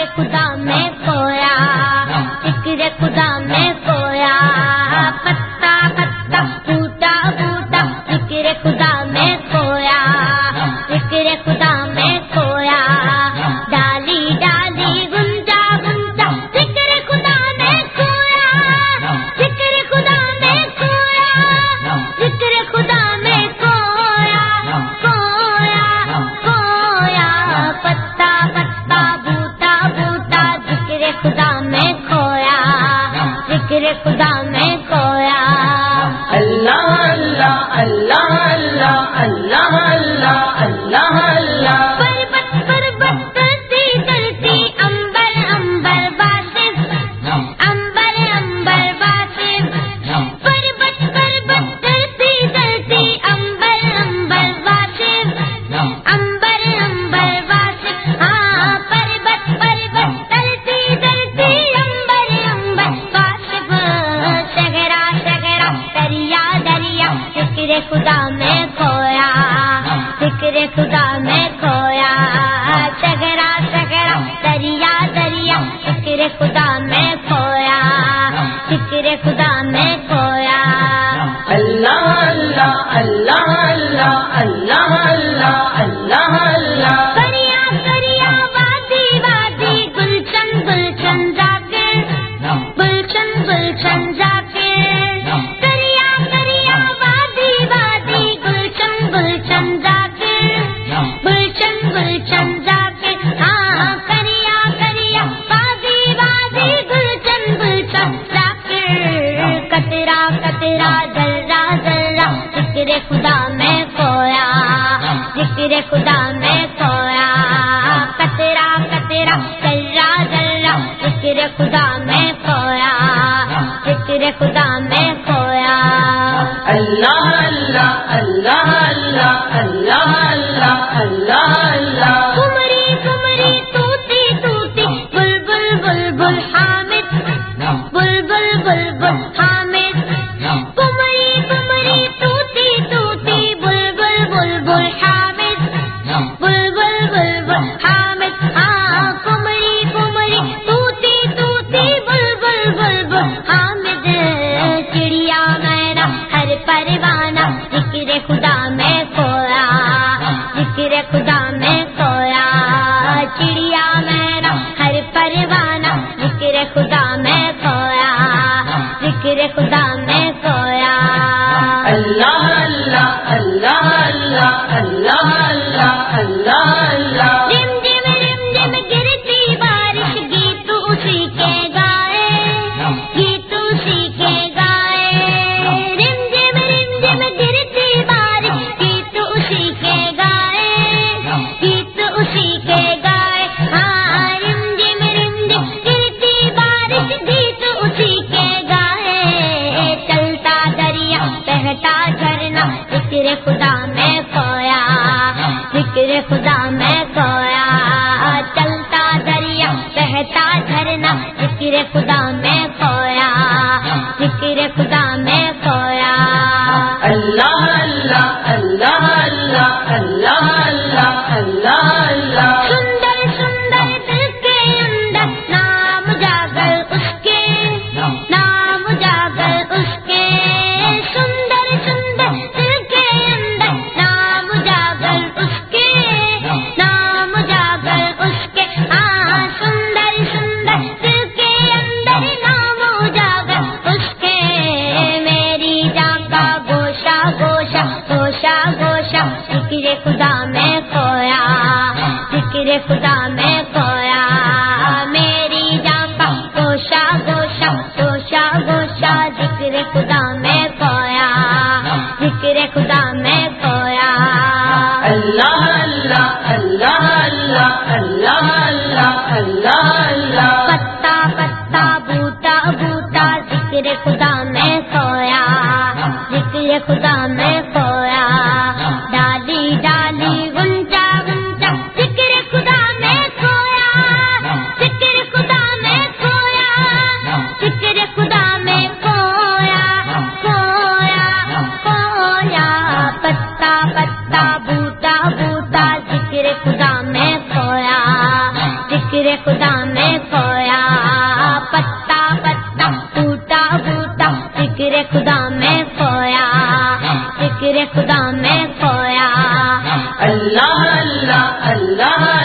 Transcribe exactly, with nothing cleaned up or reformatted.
خدا میں کھویا، ذکر خدا میں کھویا، پتا پتا بوٹا بوٹا ذکر خدا میں کھویا، ذکر خدا میں کھویا، ڈالی ڈالی گنجا گنجا ذکر خدا میں کھویا، ذکر خدا میں کھویا، ذکر خدا میں کھویا، کھویا کھویا، پتا پتا بوٹا بوٹا ذکر خدا میں کھویا، ذکر خدا میں کھویا، اللہ اللہ اللہ اللہ اللہ اللہ اللہ اللہ، پربت پربت کرتی کرتی امبر امبر باسف، امبر امبر باسف، پربت پربت کرتی کرتی امبر امبر باسف، امبر امبر باسف، ہاں پربت پربت کرتی کرتی امبر امبر باسف، شگرا شگرا دریا دریا ذکر خدا میں کھویا، ذکر خدا میں کھویا، شگرا شگرا دریا دریا ذکر خدا میں کھویا، ذکر خدا میں کھویا، اللہ اللہ اللہ اللہ اللہ اللہ اللہ اللہ، کریا کریا وادی وادی گلشن گلشن ذاکر، گلشن گلشن ذاکر، کریا کریا وادی وادی گلشن گلشن ذاکر، گلشن گلشن ذاکر، ہاں کریا کریا وادی وادی گلشن گلشن ذاکر، کترا کترا ذرہ ذرہ ذکر خدا میں کھویا، ذکر خدا میں کھویا، کترا کترا ذرہ ذرہ ذکر خدا میں کھویا، ذکر خدا میں کھویا، اللہ اللہ اللہ اللہ اللہ اللہ اللہ اللہ، کمری کمری توتی توتی بلبل بلبل حامد، بلبل بلبل حامد، کمری کمری توتی توتی بلبل بلبل حامد، بلبل بلبل حامد، ہاں کمری کمری توتی توتی بلبل بلبل حامد، چڑیا مینا ہر پروانہ ذکر خدا میں کھویا، ذکر خدا میں کھویا، چڑیا مینا ہر پروانہ ذکر خدا میں کھویا، ذکر خدا میں کھویا، اللہ اللہ اللہ اللہ اللہ اللہ اللہ اللہ، رم جم رم جم گرتی بارش گیت اسی کے گائے، گیت اسی کے گائے، رم جم رم جم گرتی بارش گیت اسی کے گائے، گیت اسی کے گائے، ہاں رم جم رم جم گرتی بارش گیت اسی کے گائے، چلتا دریا بہتا جھرنا ذکر خدا میں کھویا، ذکر خدا میں کھویا، چلتا دریا بہتا جھرنا ذکر خدا میں کھویا، ذکر خدا میں کھویا، اللہ اللہ اللہ اللہ اللہ اللہ اللہ اللہ، سندر سندر دل کے اندر نام جاگر اس کے، نام جاگر اس کے، سندر سندر دل کے اندر نام جاگر اس کے، نام جاگر اس کے، ہاں سندر سندر دل کے اندر نام جاگر اس کے، میری جان کا گوشہ گوشہ گوشہ گوشہ ذکر خدا میں کھویا، ذکر خدا میں کھویا، میری جان کا گوشہ گوشہ گوشہ گوشہ ذکر خدا میں کھویا، ذکر خدا میں کھویا، اللہ اللہ اللہ اللہ اللہ اللہ اللہ اللہ، پتا پتا بوٹا بوٹا ذکر خدا میں کھویا، ذکر خدا میں کھویا، ڈالی ڈالی گنجا گنجا ذکر خدا میں کھویا، ذکر خدا میں کھویا، ذکر خدا میں کھویا، کھویا کھویا، پتا پتا بوٹا بوٹا ذکر خدا میں کھویا، ذکر خدا میں اللہ